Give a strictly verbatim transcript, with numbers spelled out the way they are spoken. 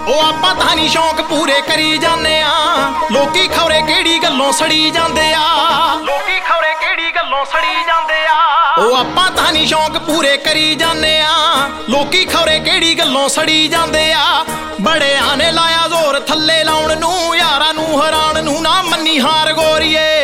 ਉਹ ਆਪਾਂ ਤਾਂ ਨਹੀਂ ਸ਼ੌਂਕ ਪੂਰੇ ਕਰੀ ਜਾਂਦੇ ਆ ਲੋਕੀ ਖੌਰੇ ਕਿਹੜੀ ਗੱਲੋਂ ਸੜੀ ਜਾਂਦੇ ਆ ਲੋਕੀ ਖੌਰੇ ਕਿਹੜੀ ਗੱਲੋਂ ਸੜੀ ਜਾਂਦੇ ਆ ਉਹ ਆਪਾਂ ਤਾਂ ਨਹੀਂ ਸ਼ੌਂਕ ਪੂਰੇ ਕਰੀ ਜਾਂਦੇ ਆ ਲੋਕੀ ਖੌਰੇ ਕਿਹੜੀ ਗੱਲੋਂ ਸੜੀ ਜਾਂਦੇ ਆ ਬੜਿਆਂ ਨੇ ਲਾਇਆ ਜ਼ੋਰ ਥੱਲੇ ਲਾਉਣ ਨੂੰ ਯਾਰਾਂ ਨੂੰ ਹੈਰਾਨ ਨੂੰ ਨਾ ਮੰਨੀ ਹਾਰ ਗੋਰੀਏ